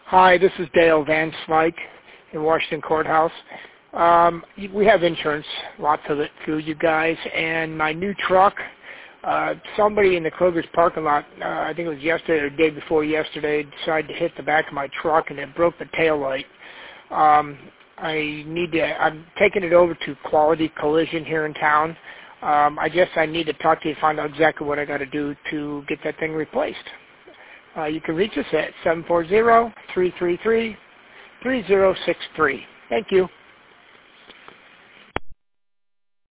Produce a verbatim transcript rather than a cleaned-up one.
Hi, this is Dale Van Slyke in Washington Courthouse. Um, we have insurance, lots of it through you guys, and my new truck, uh, somebody in the Kroger's parking lot, uh, I think it was yesterday or the day before yesterday, decided to hit the back of my truck and it broke the tail light. Um, I need to, I'm taking it over to Quality Collision here in town. Um, I guess I need to talk to you to find out exactly what I got to do to get that thing replaced. Uh, you can reach us at seven four zero, three three three, three zero six three. Thank you.